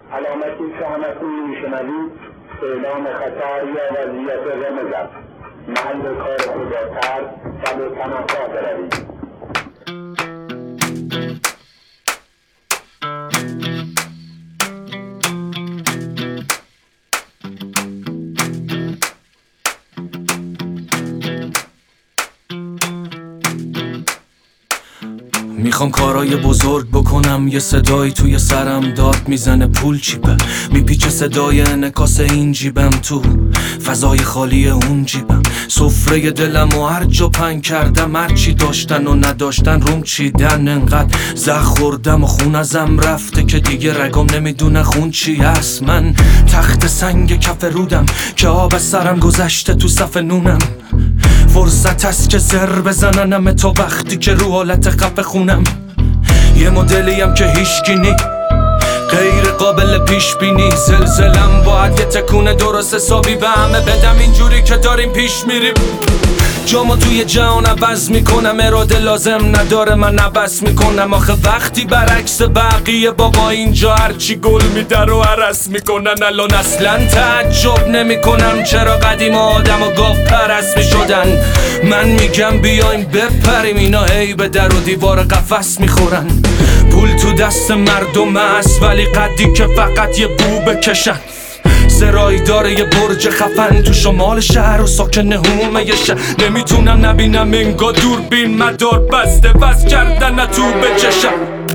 علامتی که همتون میشنوید اعلام خطر یا وضعیت رمز است. محل کار خدا ترس و به پناهگاه بروید. میخوام کارای بزرگ بکنم، یه صدایی توی سرم داد میزنه پول چیپه، میپیچه صدای انعکاس این جیبم تو فضای خالی اون جیبم. سفره دلم و هر جا پنگ کردم، هرچی داشتن و نداشتن روم چیدن. انقدر زخ خوردم و خون ازم رفته که دیگه رگام نمیدونه خون چی هست. من تخت سنگ کف رودم که آب سرم گذشته تو صف نونم. فرصت هست که زر بزننم تا وقتی که رو حالت خفه خونم. یه مدلیم که هیچکی نی، غیر قابل پیش بینی. زلزلم باید یه تکونه درست حسابی به همه بدم، اینجوری که داریم پیش میریم. جامو توی جهان عوض میکنم، اراده لازم نداره من عوض میکنم. آخه وقتی برعکس بقیه بابا اینجا هرچی گل میده رو عرس میکنن. الان اصلا تعجب نمیکنم چرا قدیم آدم و گاو پرست میشدن. من میگم بیایم بپریم، اینا هی به در و دیوار قفس میخورن. پول تو دست مردم است ولی قدی که فقط یه بو بکشن. سرایی داره یه برج خفن تو شمال شهر و ساکن هومه یه شهر. نمیتونم نبینم انگار دوربین مدار بسته وز کردن تو بچشم.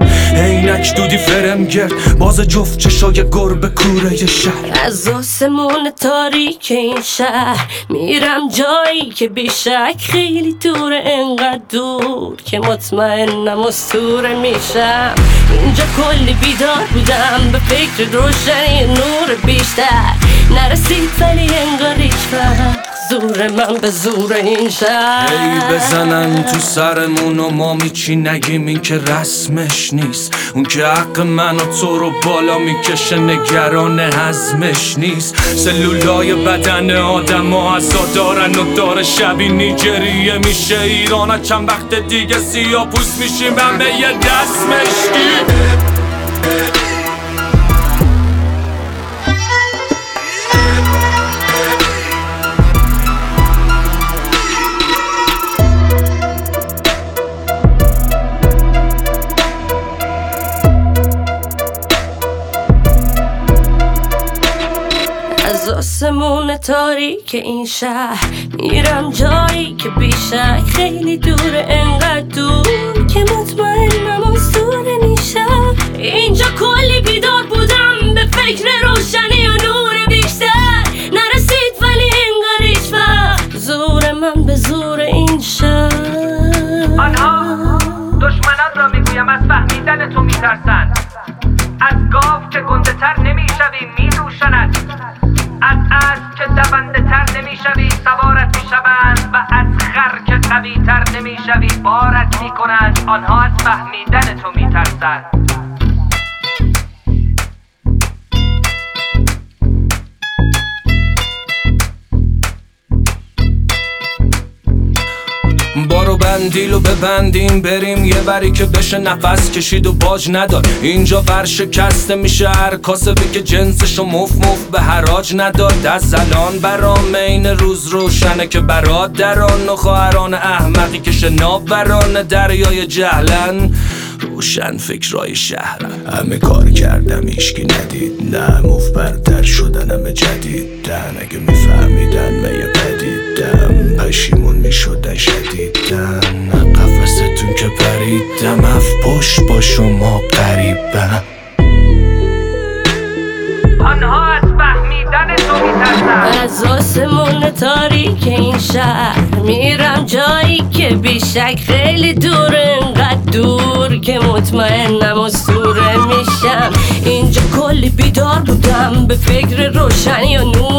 عینک دودی فرمگرد باز جفت چشای گربه کوره یه شهر. از آسمون تاریک این شهر میرم جایی که بیشک خیلی دوره، انقدر دور که مطمئنم اسطوره میشم. اینجا کلی بیدار بودم به فکر روشنی نور بیشتر، نرسید ولی انگار هیچ وقت زور من به زور این شهر. ای بزنن تو سرمون و ما میچی نگیم، این که رسمش نیست. اون که حق من و تو رو بالا میکشه نگران حزمش نیست. سلولای بدن آدم ها عزا دارن و داره شبی نیجریه میشه ایران. چند وقت دیگه سیاه پوست میشیم همه یه دست مشکی. از آسمون تاریک این شهر میرم جایی که بیشک خیلی دوره، انقدر دور که مطمئنم اسطوره میشم. اینجا کلی بیدار بودم به فکر روشنی و نور بیشتر، نرسید ولی انگار هیچ وقت زور من به زور این شهر. آنها دشمنان را میگویم از فهمیدن تو میترسند، از گاو که گنده تر نمیشوی میدوشند، از اسب که دونده تر نمیشوی سوارت میشوند، و از خر که قوی تر نمیشوی بارت میکنند. آنها از فهمیدن تو میترسند. بارو بندیلو ببندیم بریم یه بری که بشه نفس کشید و باج نداد. اینجا ورشکسته میشه هر کاسبی که جنسشو مف به حراج نداد. از الان برام این روز روشنه که برادران و خواهران احمقی که شناوران دریای جهلن روشن فکرای شهرن. همه کار کردم ایشکی ندید، نه مفبرتر شدن همه جدیدن. اگه میفهمیدن من یه پدیدم پشیمون میشدن شدیدن. قفستون که پریدم اف پشت با شما قریبم. آنها از فهمیدن تو میترسند. از آسمون تاریک این شهر میرم جایی که بیشک خیلی دوره، انقدر دور که مطمئنم اسطوره میشم. اینجا کلی بیدار بودم به فکر روشنی و نور